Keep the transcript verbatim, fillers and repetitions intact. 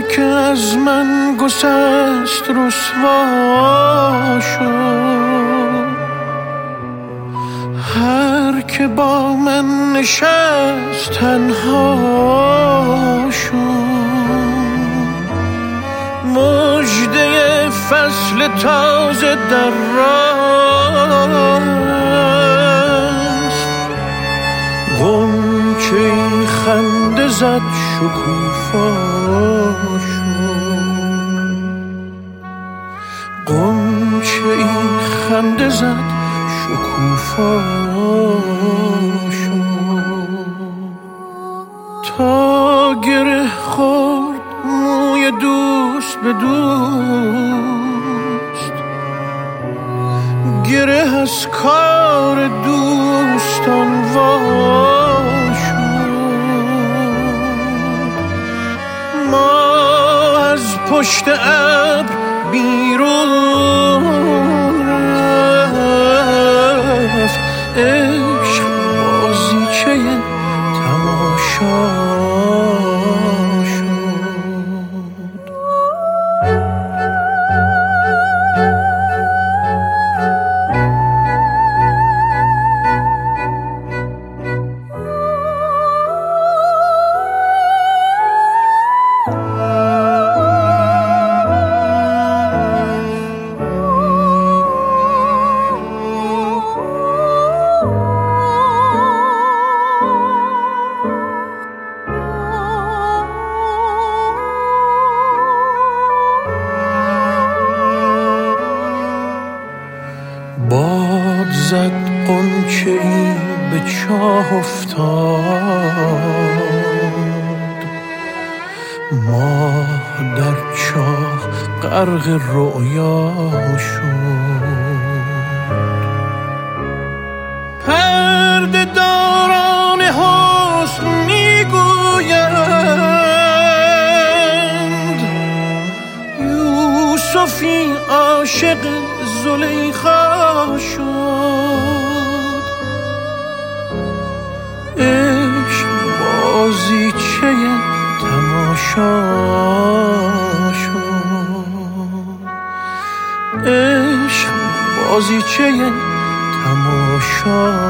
که از من گسست رسوا شد، هر که با من نشست تنها شد. مژده فصل تازه در راست، غنچه این خنده زد شکوفا شد، غنچه این خنده زد شکوفا شد. تا گره خورد موی دوست به دوست، گره از کار دوستان وا شد. ما از پشت ابر بیرون رفت، عشق بازیچه تماشا باد زد غنچه ای به چاه افتاد، ماه در چاه غرق رؤیا شد. پرده داران حسن میگویند یوسفی عاشق زلیخا شد. عشق بازیچه تماشا شد، عشق بازیچه تماشا